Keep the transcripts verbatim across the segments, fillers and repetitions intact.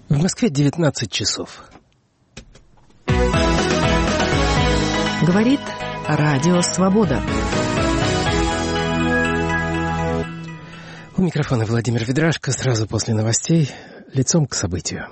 В Москве девятнадцать часов. Говорит Радио Свобода. У микрофона Владимир Ведрашко. Сразу после новостей лицом к событию.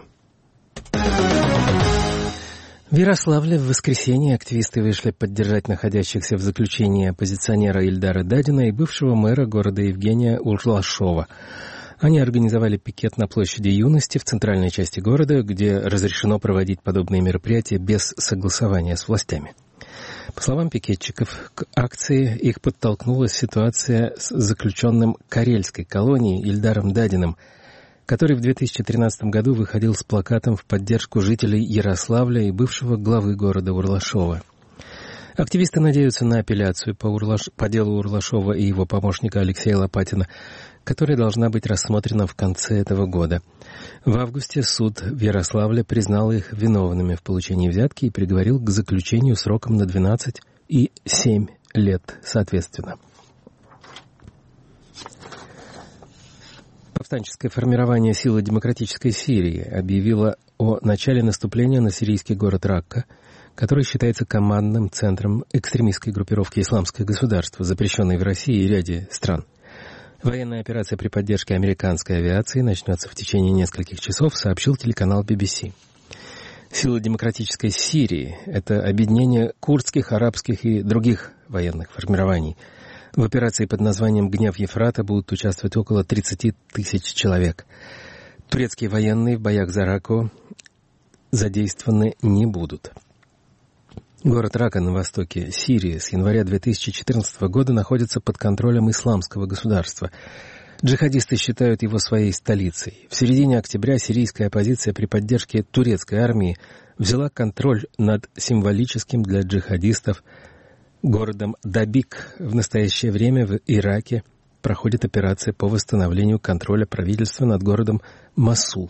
В Ярославле в воскресенье активисты вышли поддержать находящихся в заключении оппозиционера Ильдара Дадина и бывшего мэра города Евгения Урлашова. Они организовали пикет на площади Юности в центральной части города, где разрешено проводить подобные мероприятия без согласования с властями. По словам пикетчиков, к акции их подтолкнула ситуация с заключенным карельской колонии Ильдаром Дадиным, который в две тысячи тринадцатом году выходил с плакатом в поддержку жителей Ярославля и бывшего главы города Урлашова. Активисты надеются на апелляцию по, Урлаш... по делу Урлашова и его помощника Алексея Лопатина, которая должна быть рассмотрена в конце этого года. В августе суд в Ярославле признал их виновными в получении взятки и приговорил к заключению сроком на двенадцать и семь лет соответственно. Повстанческое формирование Силы демократической Сирии объявило о начале наступления на сирийский город Ракка, который считается командным центром экстремистской группировки «Исламское государство», запрещенной в России и ряде стран. Военная операция при поддержке американской авиации начнется в течение нескольких часов, сообщил телеканал би би си. Силы демократической Сирии — это объединение курдских, арабских и других военных формирований. В операции под названием «Гнев Ефрата» будут участвовать около тридцати тысяч человек. Турецкие военные в боях за Ракку задействованы не будут. Город Рака на востоке Сирии с января две тысячи четырнадцатого года находится под контролем Исламского государства. Джихадисты считают его своей столицей. В середине октября сирийская оппозиция при поддержке турецкой армии взяла контроль над символическим для джихадистов городом Дабик. В настоящее время в Ираке проходит операция по восстановлению контроля правительства над городом Мосул.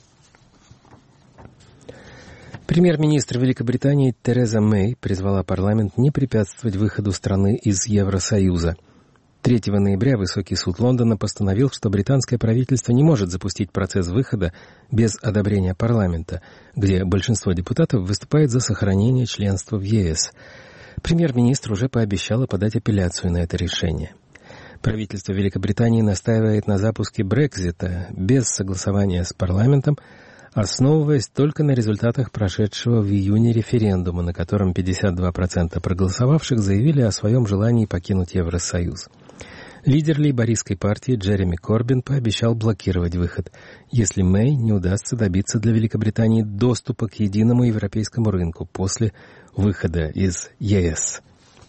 Премьер-министр Великобритании Тереза Мэй призвала парламент не препятствовать выходу страны из Евросоюза. третьего ноября Высокий суд Лондона постановил, что британское правительство не может запустить процесс выхода без одобрения парламента, где большинство депутатов выступает за сохранение членства в ЕС. Премьер-министр уже пообещала подать апелляцию на это решение. Правительство Великобритании настаивает на запуске Брексита без согласования с парламентом, основываясь только на результатах прошедшего в июне референдума, на котором пятьдесят два процента проголосовавших заявили о своем желании покинуть Евросоюз. Лидер лейбористской партии Джереми Корбин пообещал блокировать выход, если Мэй не удастся добиться для Великобритании доступа к единому европейскому рынку после выхода из ЕС.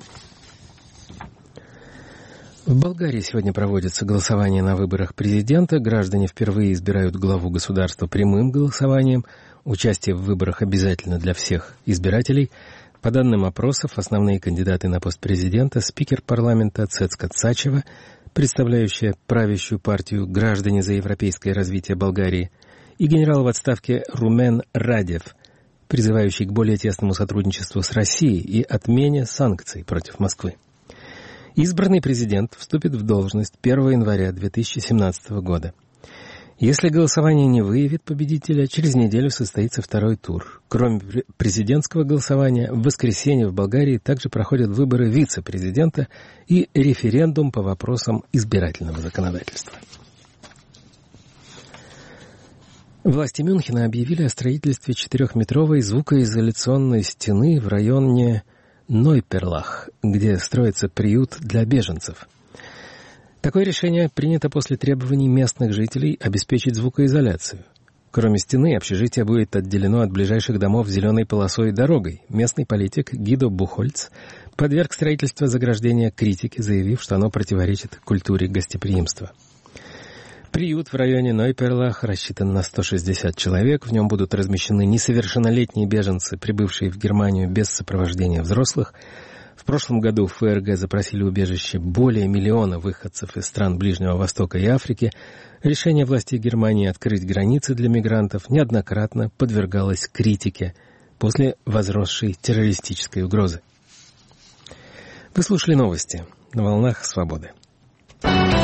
В Болгарии сегодня проводится голосование на выборах президента. Граждане впервые избирают главу государства прямым голосованием. Участие в выборах обязательно для всех избирателей. По данным опросов, основные кандидаты на пост президента — спикер парламента Цецка Цачева, представляющая правящую партию «Граждане за европейское развитие Болгарии», и генерал в отставке Румен Радев, призывающий к более тесному сотрудничеству с Россией и отмене санкций против Москвы. Избранный президент вступит в должность первого января две тысячи семнадцатого года. Если голосование не выявит победителя, через неделю состоится второй тур. Кроме президентского голосования, в воскресенье в Болгарии также проходят выборы вице-президента и референдум по вопросам избирательного законодательства. Власти Мюнхена объявили о строительстве четырехметровой звукоизоляционной стены в районе Нойперлах, где строится приют для беженцев. Такое решение принято после требований местных жителей обеспечить звукоизоляцию. Кроме стены, общежитие будет отделено от ближайших домов зеленой полосой и дорогой. Местный политик Гидо Бухольц подверг строительство заграждения критике, заявив, что оно противоречит культуре гостеприимства. Приют в районе Нойперлах рассчитан на сто шестьдесят человек. В нем будут размещены несовершеннолетние беженцы, прибывшие в Германию без сопровождения взрослых. В прошлом году в ФРГ запросили убежище более миллиона выходцев из стран Ближнего Востока и Африки. Решение властей Германии открыть границы для мигрантов неоднократно подвергалось критике после возросшей террористической угрозы. Вы слушали новости на волнах Свободы.